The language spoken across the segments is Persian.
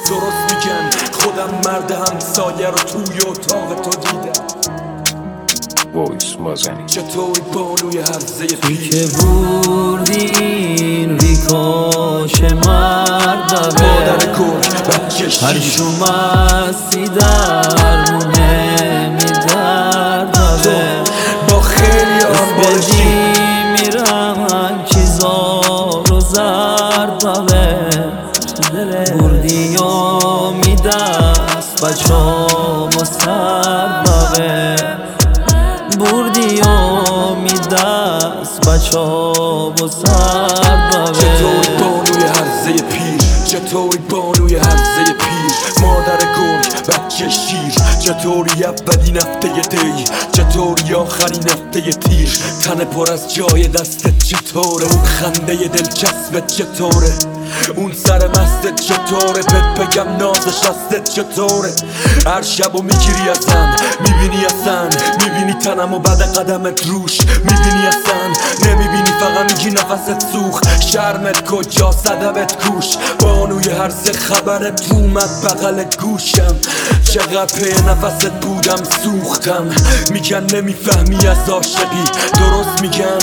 درست میگن خودم مرد همسایه رو توی اتاق تو دیدم. وایس مازنی چطوری بانوی هرزه پیش که بردی این ریکاش مرد مادر گرگ بچه شیر هر شومستی در مونه میدردوه با خیلی هم بالشی میرم چیزا رو زردوه بردی و میدست بچه سردوه بردی و میدست بچه سردوه چطوری بانوی هرزه پیر چطوری بانوی هرزه پیر مادر گرگ بچه شیر چطوری اولین هفته دی چطوری آخرین هفته تیر تن پر از جای دستت چطوره اون خنده دلچسبت چطوره اون سر مستت چطوره بهت بگم نازش هستت چطوره هر شبو میگیری ازم میبینی اصلا میبینی تنم و بعد قدمت روش میبینی اصلا نمیبینی فقط میگی نفست سوخت شرمت کجا صدبت کوش بانوی هرزه خبرت اومد بغل گوشم چقدر پی نفست بودم سوختم میگن نمیفهمی از عاشقی درست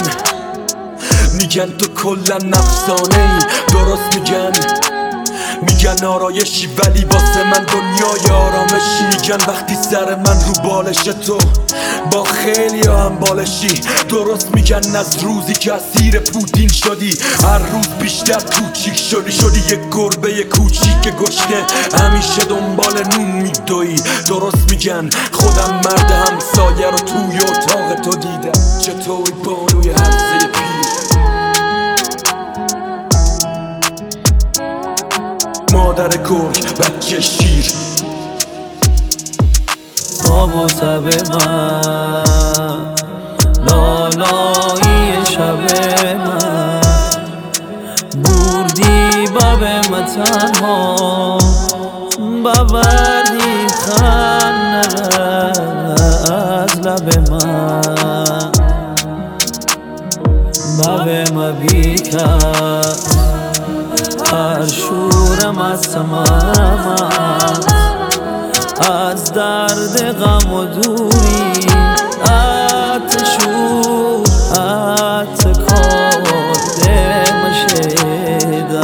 میگن تو کلا نفسانه ای درست میگن آرایشی ولی واسه من دنیای آرامشی میگن وقتی سر من رو بالش تو با خیلی هم بالشی درست میگن از روزی که اسیر پوتین شدی هر روز بیشتر کوچیک شدی یک گربه کوچیک گشنه همیشه دنبال نون میدوی درست میگن خودم مرد همسایه رو توی اتاق تو دیدم چطوری بانوی هرزه پیر مادر گرگ بچه شیر آب و تب من لالایی شب من بردی باب من تنها بوردی خنده از لب من باب من بیکرد هر شورم از سمامت از درد غم و دوری اتشور اتکارده مشیده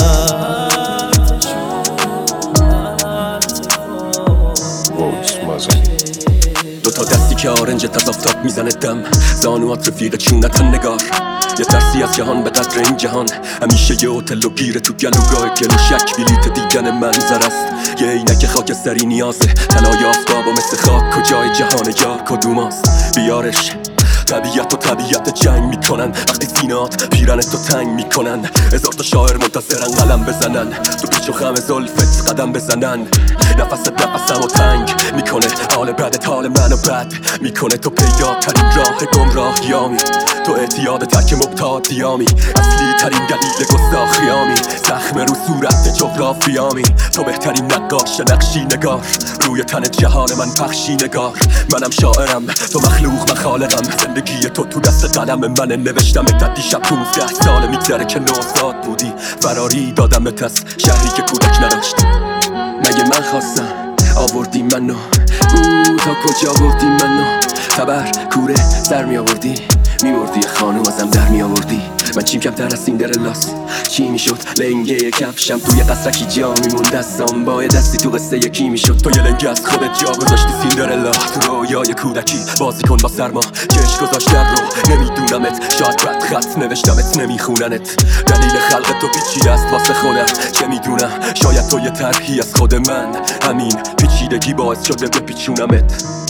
وایس مازنی دوتا دستی که آرنجت از آفتاب میزنه دم زانوات رفیق چونتن نگار یه ترسی از جهان به قدر این جهان همیشه یه هتل و گیره تو گلوگاه گلو شک بلیت دیدن منظر است یه عینک خاکستری نیازه طلای آفتاب و مثل خاک کجای جهان یار کدوماست بیارش طبیعت و طبیعت جنگ میکنن وقتی سینات پیرنت تو تنگ میکنن هزار تا شاعر منتظرن قلم بزنن تو پیچ و خم زلفت قدم بزنن نفست نفسم و تنگ میکنه حال بدت حال منو بد میکنه تو پیدا ترین راه گمراهیامی تو اعتیاد ترک مبتادیامی اصلی ترین دلیل گستاخیامی زخم رو صورت جغرافیامی تو بهترین نقاش نقشی نگار روی تن جهان من پخشی نگار منم شاعرم تو مخلوق من خالقم زندگی تو دست قلم منه نوشتم تا دیشب 15 سال میگذره که نوزاد بودی فراری دادمت از شهری که کودک نداشت مگه من خواستم آوردی منو تا کجا بردی منو خبر کوره سر می آوردی میبردی خانوم ازم در می آوردی من چیم کمتر از سیندرلاس چی میشد لنگه کفشم توی قصرکی جا میمون دستم با دستی تو قصه یکی میشد تو یه لنگه از خودت جا گذاشتی سیندرلا تو رویای کودکی بازی کن با سرما چش گذاشت در رو نمیدونمت شاید رد خط نوشتمت نمیخوننت دلیل خلق تو پیچیده است واسه خودم چه میدونم شاید تو یه طرحی از خود من همین پیچیدگی باعث شده بپیچونمت